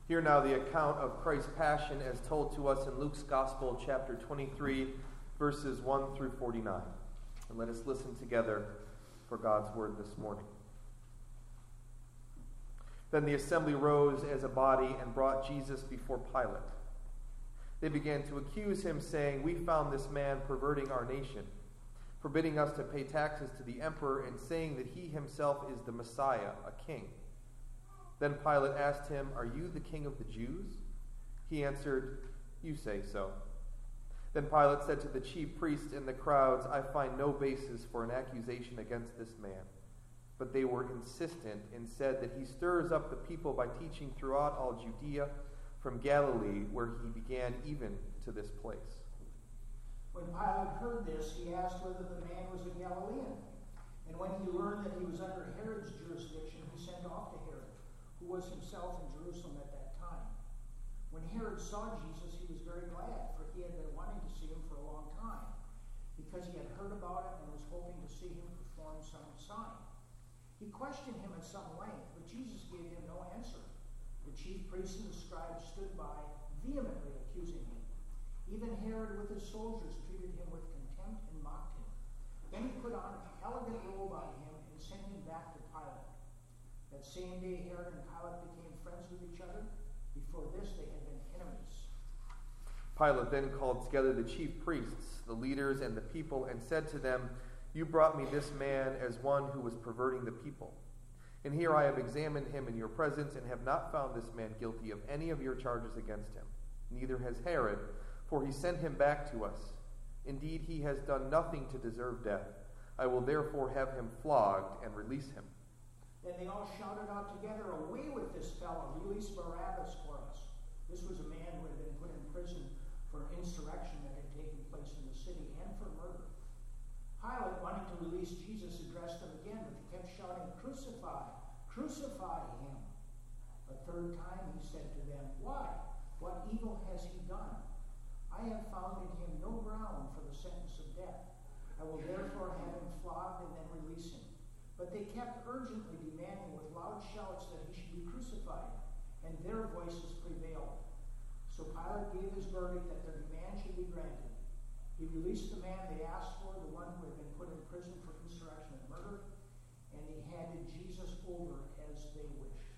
Hear now the account of Christ's passion as told to us in Luke's Gospel, chapter 23, verses 1 through 49. And let us listen together for God's word this morning. Then the assembly rose as a body and brought Jesus before Pilate. They began to accuse him, saying, "We found this man perverting our nation, forbidding us to pay taxes to the emperor, and saying that he himself is the Messiah, a king." Then Pilate asked him, "Are you the king of the Jews?" He answered, "You say so." Then Pilate said to the chief priests and the crowds, "I find no basis for an accusation against this man." But they were insistent and said that he stirs up the people by teaching throughout all Judea, from Galilee, where he began, even to this place. When Pilate heard this, he asked whether the man was a Galilean. And when he learned that he was under Herod's jurisdiction, he sent off to Herod, who was himself in Jerusalem at that time. When Herod saw Jesus, he was very glad, for he had been wanting to see him for a long time, because he had heard about him and was hoping to see him perform some sign. He questioned him at some length, but Jesus gave him no answer. The chief priests and the scribes stood by, vehemently accusing him. Even Herod with his soldiers treated him with contempt and mocked him. Then he put on an elegant robe on him and sent him back to Pilate. That same day, Herod and Pilate became friends with each other. Before this, they had been enemies. Pilate then called together the chief priests, the leaders, and the people, and said to them, "You brought me this man as one who was perverting the people. And here I have examined him in your presence, and have not found this man guilty of any of your charges against him. Neither has Herod, for he sent him back to us. Indeed, he has done nothing to deserve death. I will therefore have him flogged and release him." Then they all shouted out together, "Away with this fellow! Release Barabbas for us." This was a man who had been put in prison for an insurrection that had taken place in the city and for murder. Pilate, wanting to release Jesus, addressed them again, but they kept shouting, "Crucify! Crucify him!" A third time he said to them, "Why? What evil has he done? I have found in him no ground for the sentence of death. I will therefore have him flogged and then release him." But they kept urgently demanding with loud shouts that he should be crucified, and their voices prevailed. So Pilate gave his verdict that their demand should be granted. He released the man they asked for, the one who had been put in prison for insurrection and murder, and he handed Jesus over as they wished.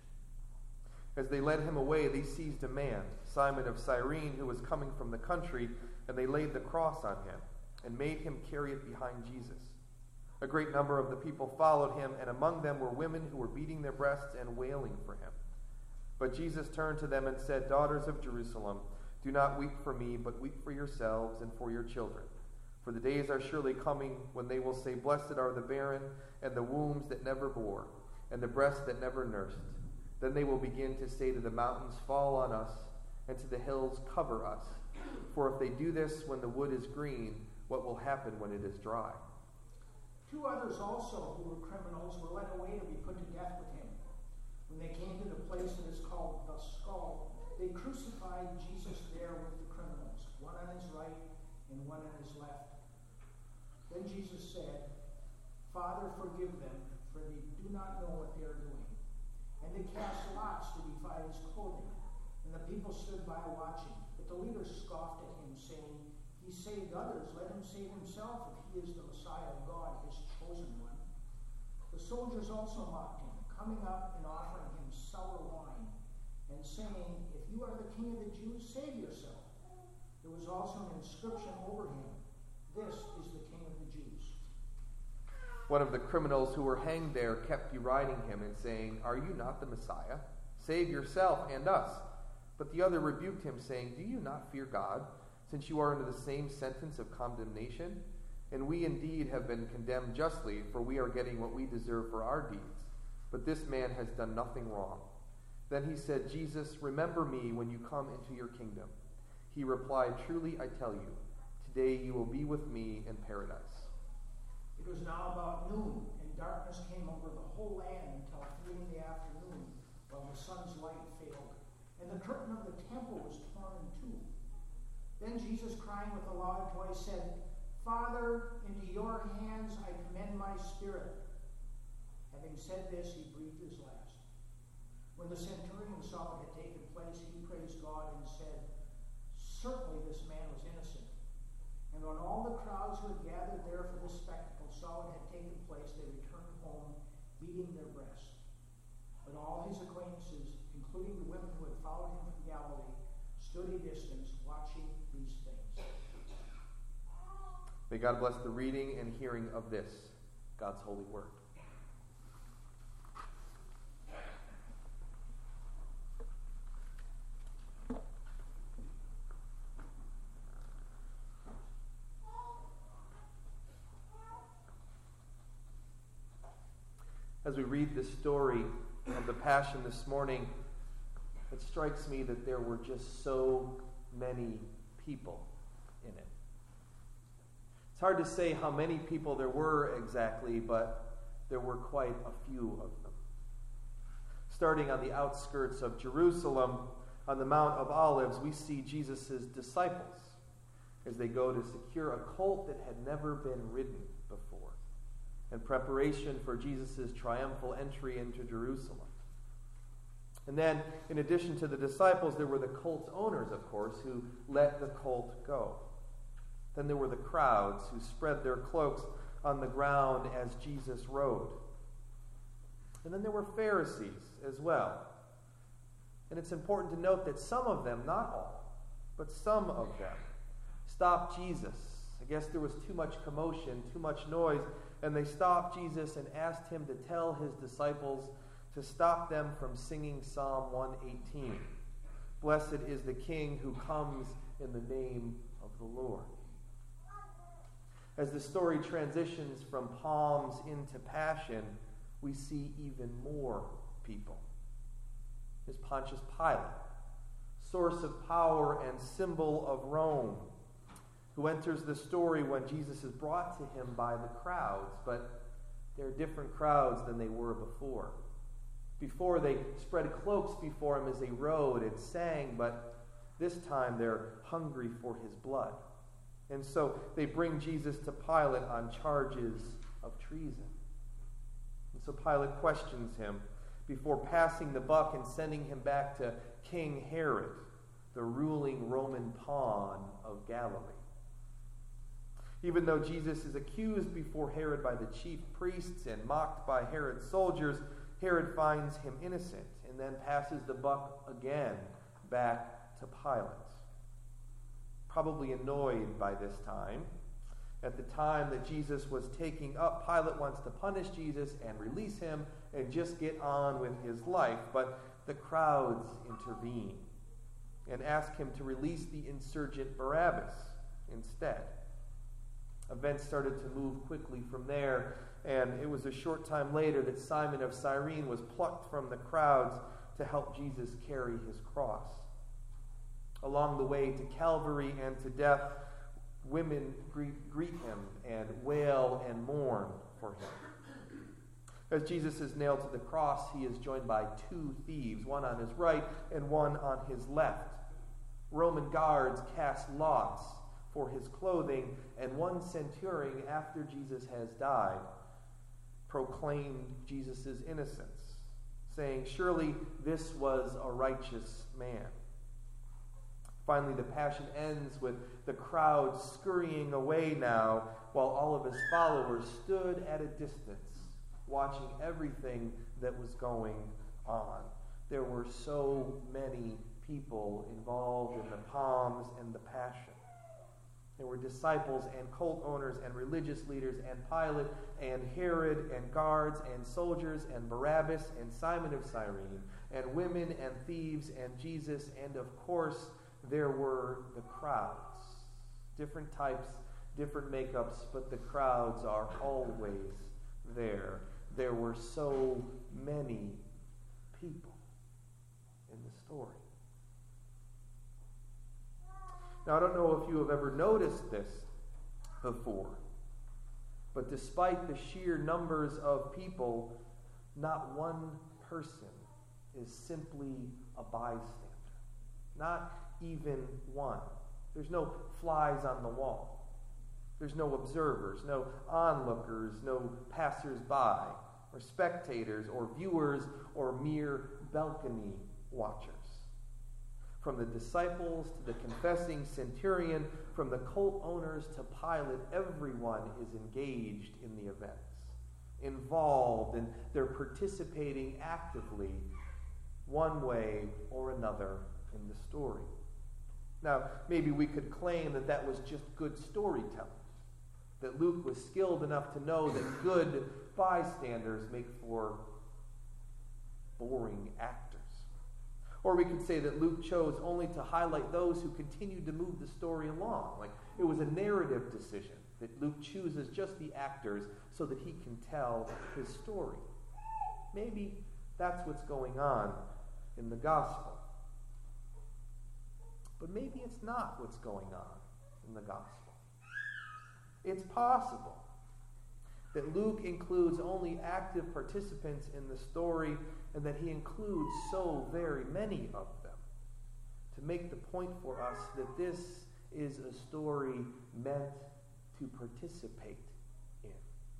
As they led him away, they seized a man, Simon of Cyrene, who was coming from the country, and they laid the cross on him, and made him carry it behind Jesus. A great number of the people followed him, and among them were women who were beating their breasts and wailing for him. But Jesus turned to them and said, "Daughters of Jerusalem, do not weep for me, but weep for yourselves and for your children. For the days are surely coming when they will say, 'Blessed are the barren, and the wombs that never bore, and the breasts that never nursed.' Then they will begin to say to the mountains, 'Fall on us,' and to the hills, 'Cover us.' For if they do this when the wood is green, what will happen when it is dry?" Two others also, who were criminals, were led away to be put to death with him. When they came to the place that is called the Skull, they crucified Jesus there with the criminals, one on his right and one on his left. Then Jesus said, "Father, forgive them, for they do not know what they are doing." And they cast lots to divide his clothing. And the people stood by watching. But the leaders scoffed at him, saying, "He saved others, let him save himself if he is the Messiah of God, his chosen one." The soldiers also mocked him, coming up and offering him sour wine, and saying, "If you are the king of the Jews, save yourself." There was also an inscription over him, "This is the King of the Jews." One of the criminals who were hanged there kept deriding him and saying, "Are you not the Messiah? Save yourself and us." But the other rebuked him, saying, "Do you not fear God, since you are under the same sentence of condemnation? And we indeed have been condemned justly, for we are getting what we deserve for our deeds. But this man has done nothing wrong." Then he said, "Jesus, remember me when you come into your kingdom." He replied, "Truly I tell you, today you will be with me in paradise." It was now about noon, and darkness came over the whole land until 3 in the afternoon, while the sun's light failed, and the curtain of the temple was torn in two. Then Jesus, crying with a loud voice, said, "Father, into your hands I commend my spirit." Having said this, he breathed his last. When the centurion saw what had taken place, he crowds who had gathered there for this spectacle saw what had taken place, they returned home, beating their breasts. But all his acquaintances, including the women who had followed him from Galilee, stood a distance, watching these things. May God bless the reading and hearing of this, God's holy word. As we read the story of the Passion this morning, it strikes me that there were just so many people in it. It's hard to say how many people there were exactly, but there were quite a few of them. Starting on the outskirts of Jerusalem, on the Mount of Olives, we see Jesus' disciples as they go to secure a colt that had never been ridden before, in preparation for Jesus' triumphal entry into Jerusalem. And then, in addition to the disciples, there were the colt's owners, of course, who let the colt go. Then there were the crowds who spread their cloaks on the ground as Jesus rode. And then there were Pharisees as well. And it's important to note that some of them, not all, but some of them, stopped Jesus. I guess there was too much commotion, too much noise, and they stopped Jesus and asked him to tell his disciples to stop them from singing Psalm 118. Blessed is the King who comes in the name of the Lord. As the story transitions from Palms into Passion, we see even more people. There's Pontius Pilate, source of power and symbol of Rome, who enters the story when Jesus is brought to him by the crowds, but they're different crowds than they were before. Before, they spread cloaks before him as they rode and sang, but this time they're hungry for his blood. And so they bring Jesus to Pilate on charges of treason. And so Pilate questions him before passing the buck and sending him back to King Herod, the ruling Roman pawn of Galilee. Even though Jesus is accused before Herod by the chief priests and mocked by Herod's soldiers, Herod finds him innocent and then passes the buck again back to Pilate. Probably annoyed by this time. At the time that Jesus was taking up, Pilate wants to punish Jesus and release him and just get on with his life. But the crowds intervene and ask him to release the insurgent Barabbas instead. Events started to move quickly from there, and it was a short time later that Simon of Cyrene was plucked from the crowds to help Jesus carry his cross. Along the way to Calvary and to death, women greet him and wail and mourn for him. As Jesus is nailed to the cross, he is joined by two thieves, one on his right and one on his left. Roman guards cast lots for his clothing, and one centurion, after Jesus has died, proclaimed Jesus' innocence, saying, "Surely this was a righteous man." Finally, the Passion ends with the crowd scurrying away now, while all of his followers stood at a distance, watching everything that was going on. There were so many people involved in the Palms and the Passion. There were disciples and colt owners and religious leaders and Pilate and Herod and guards and soldiers and Barabbas and Simon of Cyrene and women and thieves and Jesus, and of course there were the crowds. Different types, different makeups, but the crowds are always there. There were so many people in the story. Now, I don't know if you have ever noticed this before, but despite the sheer numbers of people, not one person is simply a bystander. Not even one. There's no flies on the wall. There's no observers, no onlookers, no passers-by, or spectators, or viewers, or mere balcony watchers. From the disciples to the confessing centurion, from the colt owners to Pilate, everyone is engaged in the events, involved, and they're participating actively one way or another in the story. Now, maybe we could claim that that was just good storytelling, that Luke was skilled enough to know that good bystanders make for boring actors. Or we could say that Luke chose only to highlight those who continued to move the story along. Like it was a narrative decision that Luke chooses just the actors so that he can tell his story. Maybe that's what's going on in the gospel. But maybe it's not what's going on in the gospel. It's possible that Luke includes only active participants in the story and that he includes so very many of them to make the point for us that this is a story meant to participate in.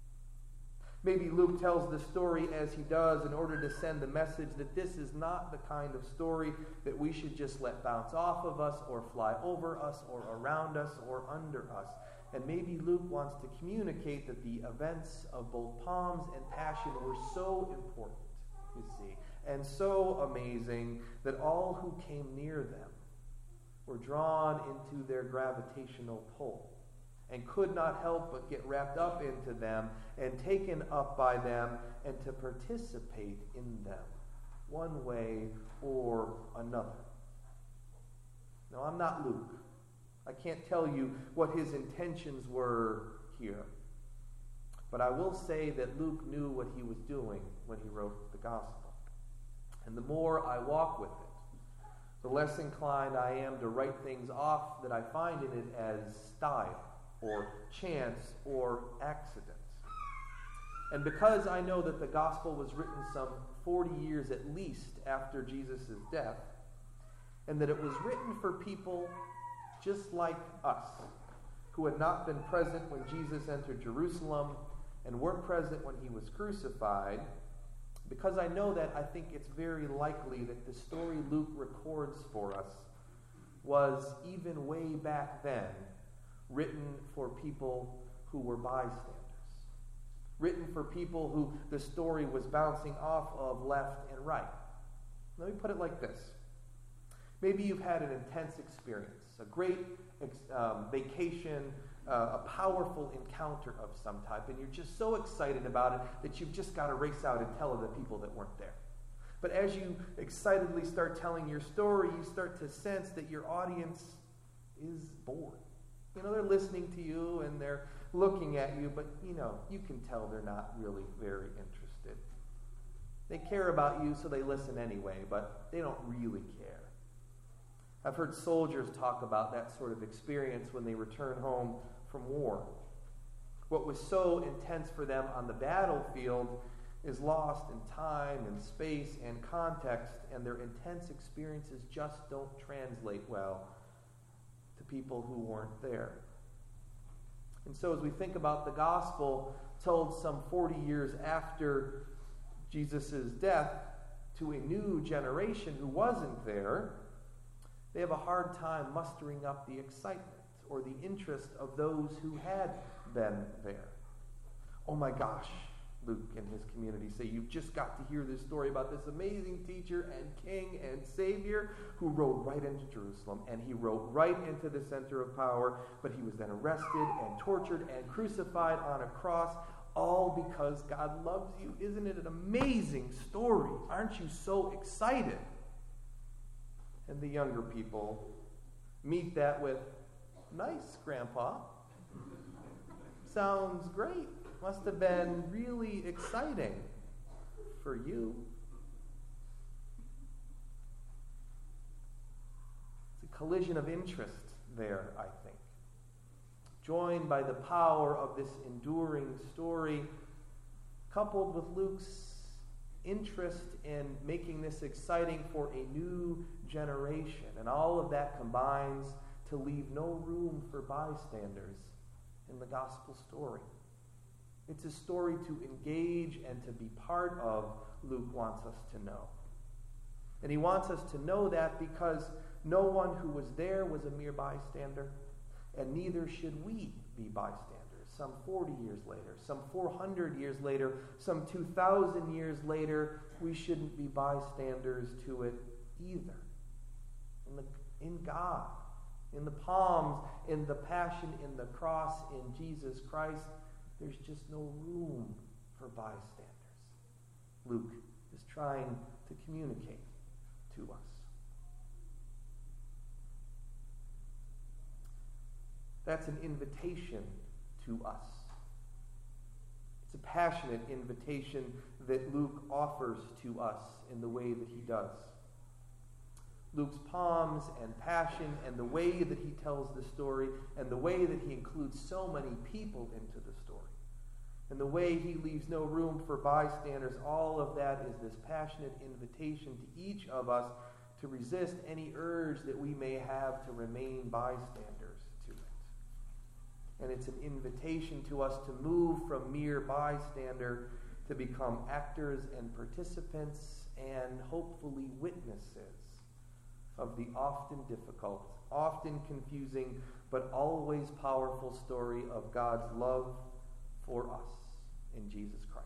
Maybe Luke tells the story as he does in order to send the message that this is not the kind of story that we should just let bounce off of us or fly over us or around us or under us. And maybe Luke wants to communicate that the events of both Palms and Passion were so important, you see, and so amazing that all who came near them were drawn into their gravitational pull and could not help but get wrapped up into them and taken up by them and to participate in them one way or another. Now, I'm not Luke. I can't tell you what his intentions were here. But I will say that Luke knew what he was doing when he wrote the gospel. And the more I walk with it, the less inclined I am to write things off that I find in it as style or chance or accident. And because I know that the gospel was written some 40 years at least after Jesus' death, and that it was written for people just like us, who had not been present when Jesus entered Jerusalem and weren't present when he was crucified, because I know that, I think it's very likely that the story Luke records for us was, even way back then, written for people who were bystanders. Written for people who the story was bouncing off of left and right. Let me put it like this. Maybe you've had an intense experience, a great vacation, a powerful encounter of some type, and you're just so excited about it that you've just got to race out and tell the people that weren't there. But as you excitedly start telling your story, you start to sense that your audience is bored. You know, they're listening to you and they're looking at you, but you can tell they're not really very interested. They care about you, so they listen anyway, but they don't really care. I've heard soldiers talk about that sort of experience when they return home from war. What was so intense for them on the battlefield is lost in time and space and context, and their intense experiences just don't translate well to people who weren't there. And so as we think about the gospel told some 40 years after Jesus' death to a new generation who wasn't there, they have a hard time mustering up the excitement or the interest of those who had been there. Oh my gosh, Luke and his community say, you've just got to hear this story about this amazing teacher and king and savior who rode right into Jerusalem, and he rode right into the center of power, but he was then arrested and tortured and crucified on a cross, all because God loves you. Isn't it an amazing story? Aren't you so excited? And the younger people meet that with, nice, Grandpa. Sounds great. Must have been really exciting for you. It's a collision of interest there, I think. Joined by the power of this enduring story, coupled with Luke's interest in making this exciting for a new generation. And all of that combines to leave no room for bystanders in the gospel story. It's a story to engage and to be part of, Luke wants us to know. And he wants us to know that because no one who was there was a mere bystander, and neither should we be bystanders. Some 40 years later, some 400 years later, some 2,000 years later, we shouldn't be bystanders to it either. In God, in the palms, in the passion, in the cross, in Jesus Christ, there's just no room for bystanders. Luke is trying to communicate to us. That's an invitation to us. It's a passionate invitation that Luke offers to us in the way that he does. Luke's palms and passion and the way that he tells the story and the way that he includes so many people into the story and the way he leaves no room for bystanders, all of that is this passionate invitation to each of us to resist any urge that we may have to remain bystanders to it. And it's an invitation to us to move from mere bystander to become actors and participants and hopefully witnesses of the often difficult, often confusing, but always powerful story of God's love for us in Jesus Christ.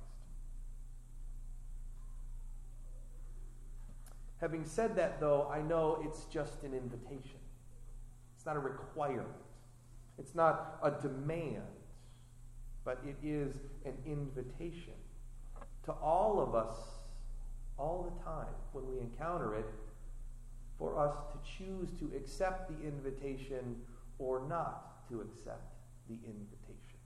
Having said that, though, I know it's just an invitation. It's not a requirement. It's not a demand, but it is an invitation to all of us all the time when we encounter it, for us to choose to accept the invitation or not to accept the invitation.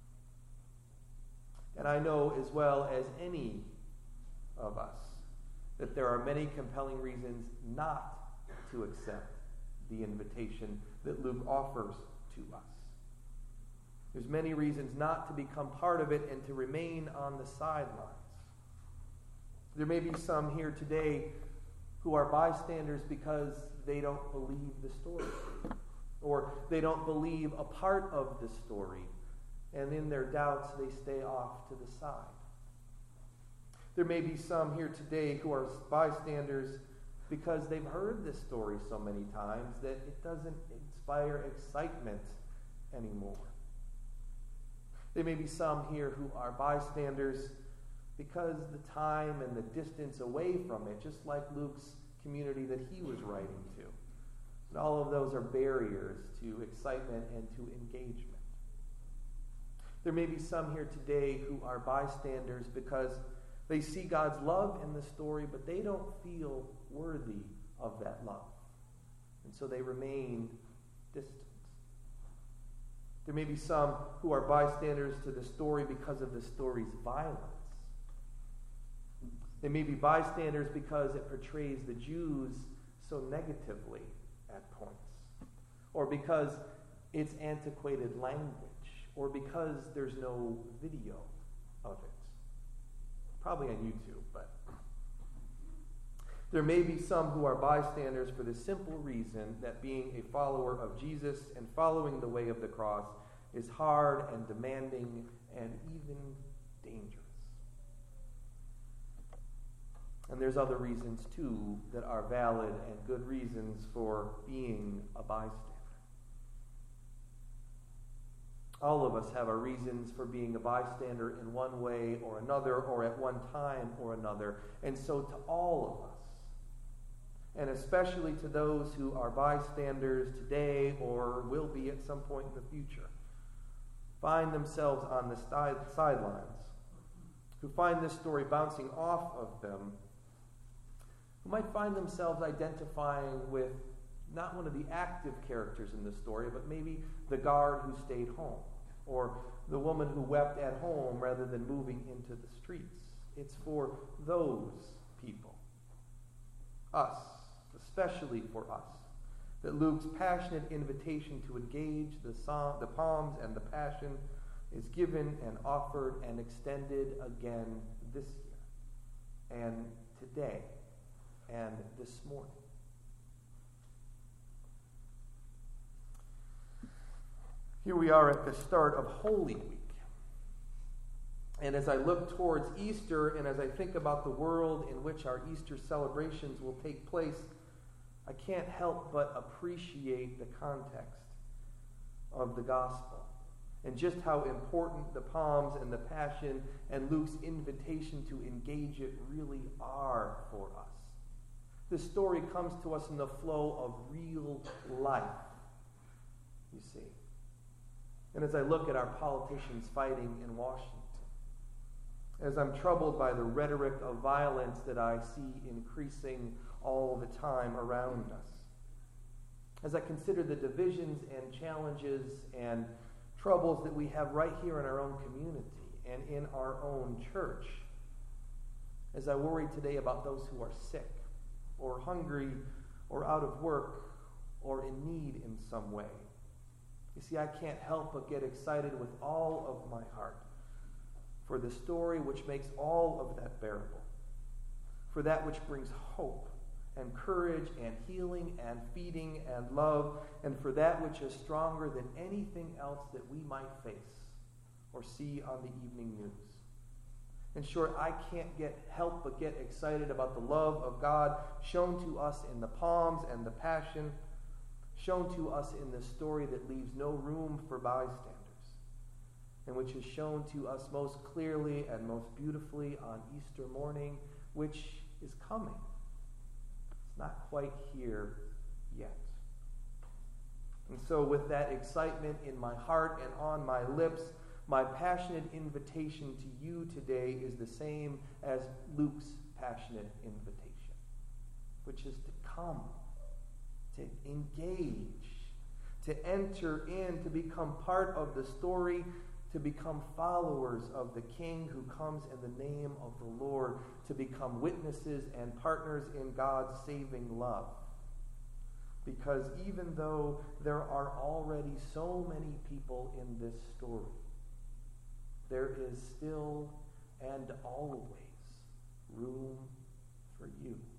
And I know as well as any of us that there are many compelling reasons not to accept the invitation that Luke offers to us. There's many reasons not to become part of it and to remain on the sidelines. There may be some here today who are bystanders because they don't believe the story, or they don't believe a part of the story, and in their doubts they stay off to the side. There may be some here today who are bystanders because they've heard this story so many times that it doesn't inspire excitement anymore. There may be some here who are bystanders because the time and the distance away from it, just like Luke's community that he was writing to. And all of those are barriers to excitement and to engagement. There may be some here today who are bystanders because they see God's love in the story, but they don't feel worthy of that love. And so they remain distant. There may be some who are bystanders to the story because of the story's violence. They may be bystanders because it portrays the Jews so negatively at points, or because it's antiquated language, or because there's no video of it. Probably on YouTube, but there may be some who are bystanders for the simple reason that being a follower of Jesus and following the way of the cross is hard and demanding and even dangerous. And there's other reasons, too, that are valid and good reasons for being a bystander. All of us have our reasons for being a bystander in one way or another, or at one time or another. And so to all of us, and especially to those who are bystanders today or will be at some point in the future, find themselves on the sidelines, who find this story bouncing off of them, who might find themselves identifying with not one of the active characters in the story, but maybe the guard who stayed home, or the woman who wept at home rather than moving into the streets. It's for those people, us, especially for us, that Luke's passionate invitation to engage the palms and the passion is given and offered and extended again this year, and today, and this morning. Here we are at the start of Holy Week. And as I look towards Easter and as I think about the world in which our Easter celebrations will take place, I can't help but appreciate the context of the gospel and just how important the Palms and the Passion and Luke's invitation to engage it really are for us. This story comes to us in the flow of real life, you see. And as I look at our politicians fighting in Washington, as I'm troubled by the rhetoric of violence that I see increasing all the time around us, as I consider the divisions and challenges and troubles that we have right here in our own community and in our own church, as I worry today about those who are sick or hungry or out of work or in need in some way, you see, I can't help but get excited with all of my heart for the story which makes all of that bearable, for that which brings hope and courage and healing and feeding and love, and for that which is stronger than anything else that we might face or see on the evening news. In short, I can't help but get excited about the love of God shown to us in the Palms and the Passion, shown to us in this story that leaves no room for bystanders, and which is shown to us most clearly and most beautifully on Easter morning, which is coming. It's not quite here yet. And so with that excitement in my heart and on my lips, my passionate invitation to you today is the same as Luke's passionate invitation, which is to come, to engage, to enter in, to become part of the story, to become followers of the King who comes in the name of the Lord, to become witnesses and partners in God's saving love. Because even though there are already so many people in this story, there is still and always room for you.